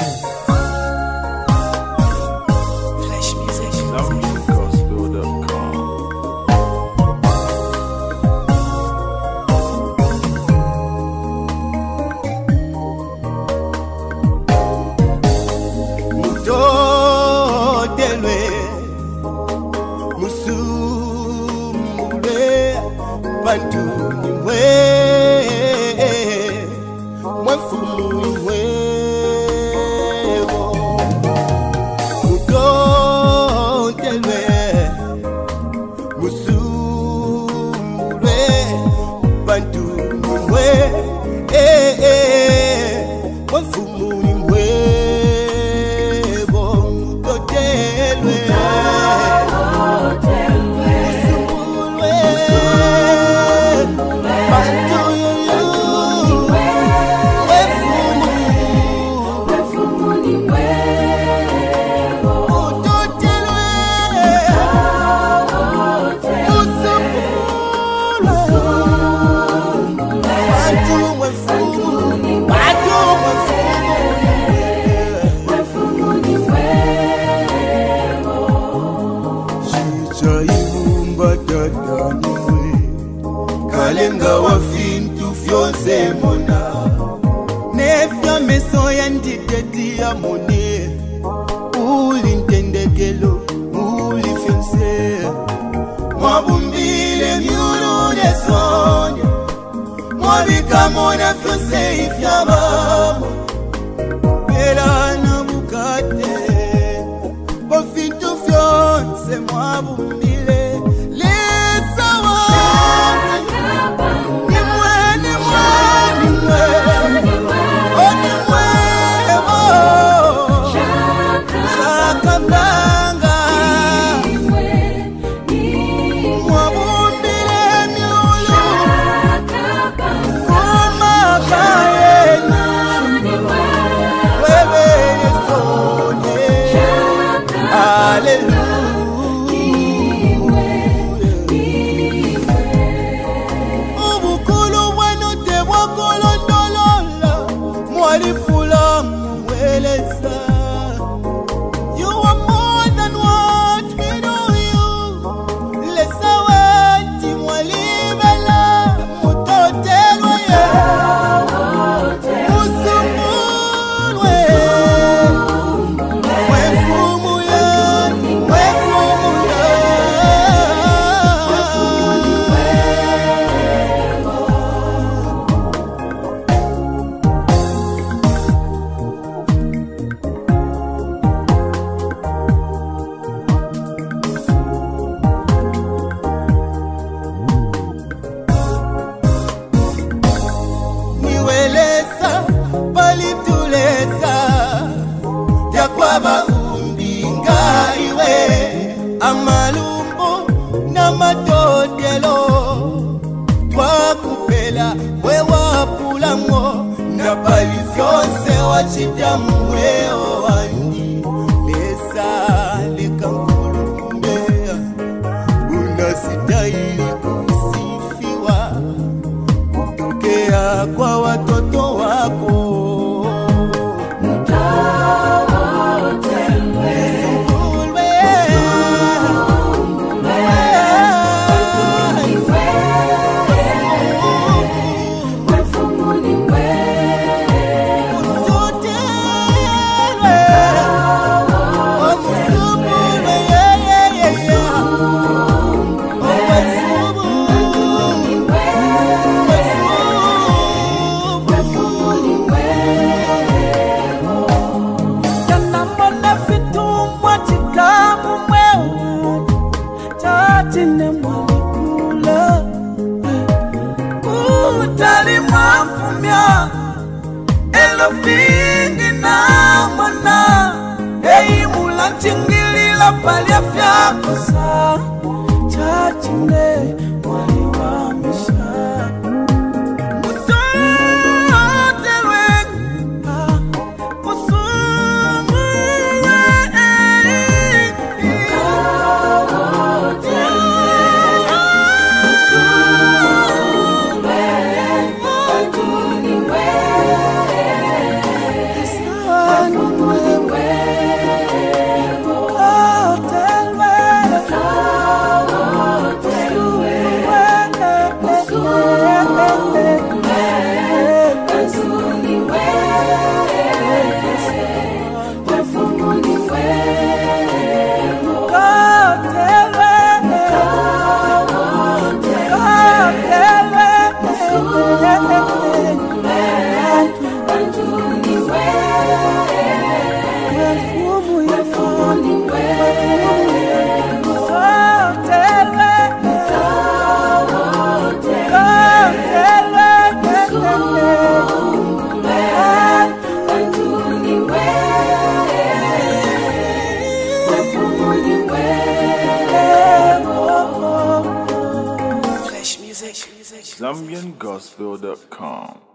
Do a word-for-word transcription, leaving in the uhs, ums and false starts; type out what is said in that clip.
Kalenga wa fintu fyonse mona Nefya meso ya nditeti ya mone Uli ntendekelo, uli fyonse Mwabumbile miulu nesonya Mwabika mona fyonse ifya bamo Pera na bukate Bo fintu fyonse mwabumbile Amalumbu na matotelo Wakupela wewa pulango Na bali fyonse wachitamweo wandi Lesa leka mkulumbea Unasitahili kusifiwa Kutokea kwa watoto wako Elofindi na mwana Ei mula chingili la palia fyakusa Chachine mwali wa misha Mutote lwenga Kusumwe I zambian gospel dot com.